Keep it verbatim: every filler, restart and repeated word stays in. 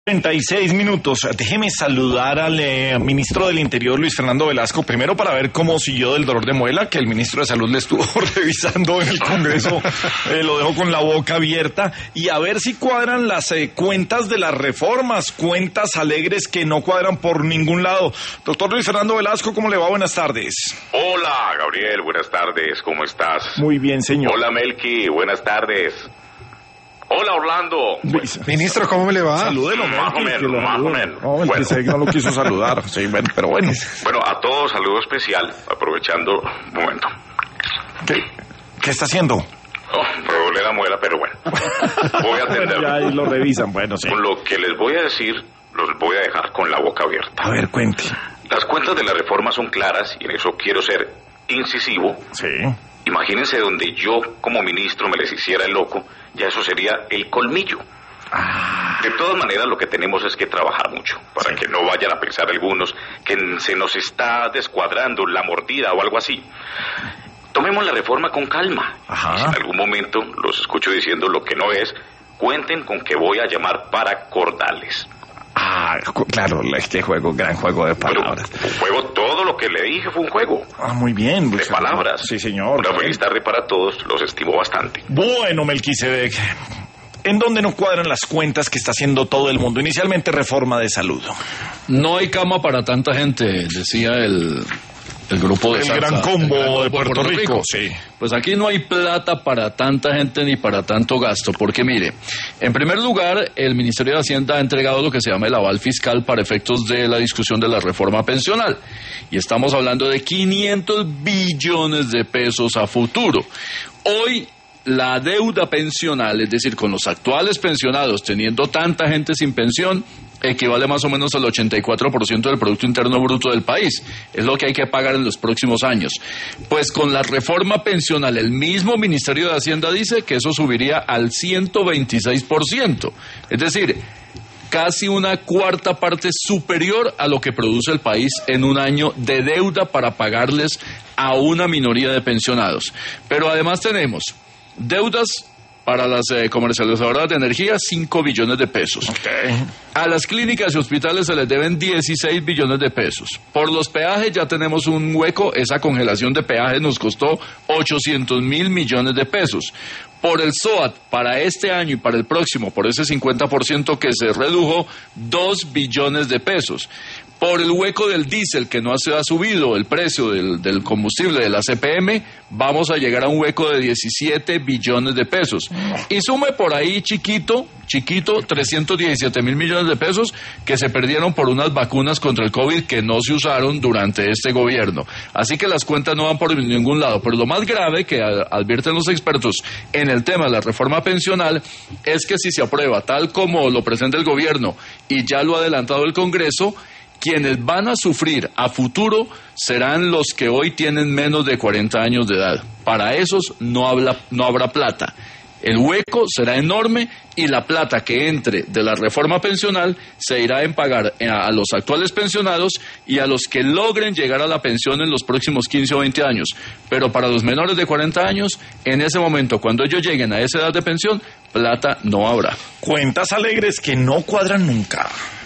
treinta y seis minutos. Déjeme saludar al eh, ministro del Interior, Luis Fernando Velasco, primero para ver cómo siguió del dolor de muela, que el ministro de Salud le estuvo revisando en el Congreso, eh, lo dejó con la boca abierta, y a ver si cuadran las eh, cuentas de las reformas, cuentas alegres que no cuadran por ningún lado. Doctor Luis Fernando Velasco, ¿cómo le va? Buenas tardes. Hola, Gabriel, buenas tardes, ¿cómo estás? Muy bien, señor. Hola, Melqui, buenas tardes. Hola, Orlando. Ministro, ¿cómo me le va? Salúdelo, Más o menos, más o menos. No, el Bueno. que no lo quiso saludar, sí, bueno, pero bueno. Bueno, a todos saludo especial, aprovechando un momento. ¿Qué, qué está haciendo? Oh, me duele la muela, pero bueno. Voy a atenderlo. Bueno, ya ahí lo revisan, bueno, sí. Con lo que les voy a decir, los voy a dejar con la boca abierta. A ver, cuente. Las cuentas de la reforma son claras y en eso quiero ser incisivo. Sí. Imagínense donde yo, como ministro, me les hiciera el loco, ya eso sería el colmillo. Ah. De todas maneras, lo que tenemos es que trabajar mucho, para Sí. que no vayan a pensar algunos que se nos está descuadrando la mordida o algo así. Tomemos la reforma con calma. Ajá. Y si en algún momento los escucho diciendo lo que no es, cuenten con que voy a llamar para cordarles. Ah, cu- claro, este juego, gran juego de Pero palabras. un juego, todo lo que le dije fue un juego. Ah, muy bien, Luis De palabras. Sí, señor. Una Bien. feliz tarde para todos, los estimo bastante. Bueno, Melquisedec, ¿en dónde no cuadran las cuentas que está haciendo todo el mundo? Inicialmente, reforma de salud. No hay cama para tanta gente, decía el, el grupo de El salsa. gran combo El gran de Puerto Rico, sí. Pues aquí no hay plata para tanta gente ni para tanto gasto, porque mire, en primer lugar, el Ministerio de Hacienda ha entregado lo que se llama el aval fiscal para efectos de la discusión de la reforma pensional. Y estamos hablando de quinientos billones de pesos a futuro. Hoy, la deuda pensional, es decir, con los actuales pensionados teniendo tanta gente sin pensión, equivale más o menos al ochenta y cuatro por ciento del Producto Interno Bruto del país. Es lo que hay que pagar en los próximos años. Pues con la reforma pensional, el mismo Ministerio de Hacienda dice que eso subiría al ciento veintiséis por ciento. Es decir, casi una cuarta parte superior a lo que produce el país en un año de deuda para pagarles a una minoría de pensionados. Pero además tenemos deudas para las eh, comercializadoras de energía, cinco billones de pesos. Okay. A las clínicas y hospitales se les deben dieciséis billones de pesos. Por los peajes ya tenemos un hueco, esa congelación de peajes nos costó ochocientos mil millones de pesos. Por el S O A T, para este año y para el próximo, por ese cincuenta por ciento que se redujo, dos billones de pesos. Por el hueco del diésel, que no se ha subido el precio del, del combustible de la C P M, vamos a llegar a un hueco de diecisiete billones de pesos. Y sume por ahí chiquito, chiquito, trescientos diecisiete mil millones de pesos que se perdieron por unas vacunas contra el COVID que no se usaron durante este gobierno. Así que las cuentas no van por ningún lado. Pero lo más grave que advierten los expertos en el tema de la reforma pensional es que si se aprueba tal como lo presenta el gobierno y ya lo ha adelantado el Congreso, quienes van a sufrir a futuro serán los que hoy tienen menos de cuarenta años de edad. Para esos no, habla, no habrá plata. El hueco será enorme y la plata que entre de la reforma pensional se irá en pagar a los actuales pensionados y a los que logren llegar a la pensión en los próximos quince o veinte años. Pero para los menores de cuarenta años, en ese momento, cuando ellos lleguen a esa edad de pensión, plata no habrá. Cuentas alegres que no cuadran nunca.